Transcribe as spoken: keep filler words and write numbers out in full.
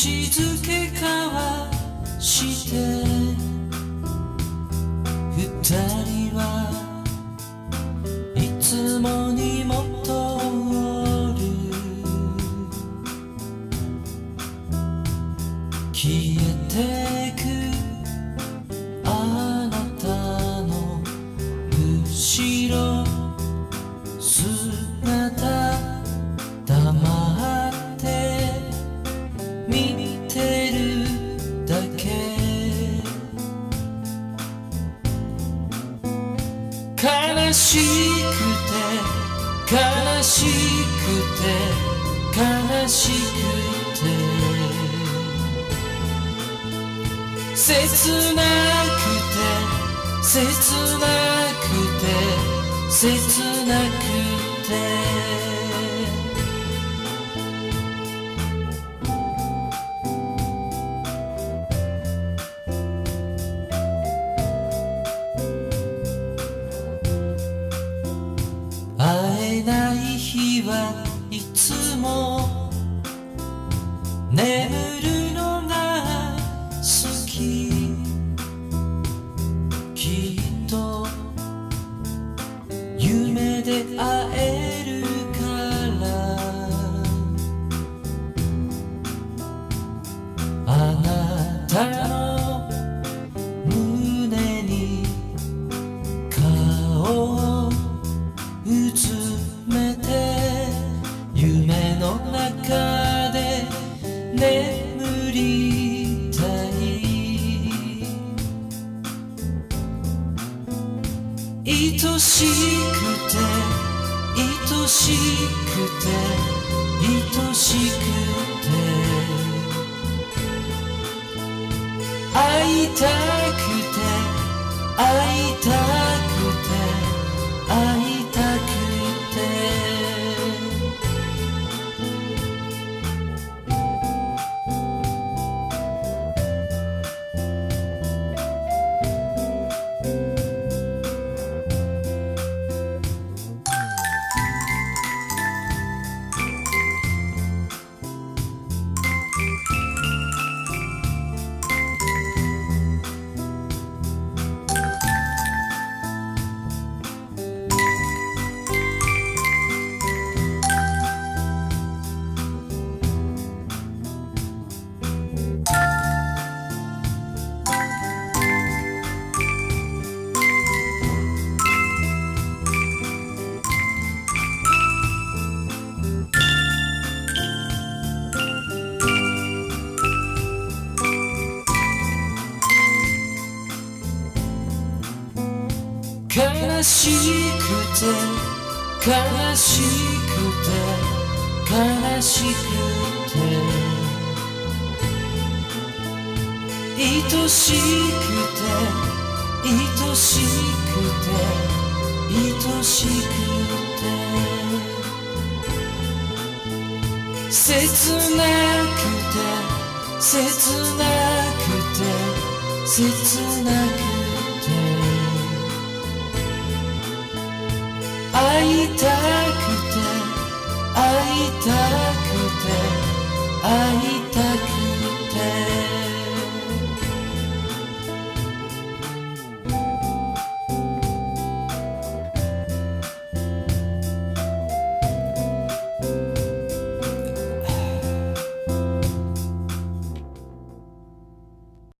口づけ交わして二人はいつもにも通る消えてくあなたの後ろ姿黙って見てるだけ悲しくて悲しくて悲しくて切なくて切なくて切なくて会えない日はいつも眠るのが好ききっと夢で会えるからあなたの胸に顔をうつめて夢の中で眠りたい愛しくて愛しくて愛しくて会いたくて会いたくて会いたくて悲しくて悲しくて悲しくて愛しくて愛しくて愛しくて切なくて切なくて切なくて会いたくて会いたくて会いたくて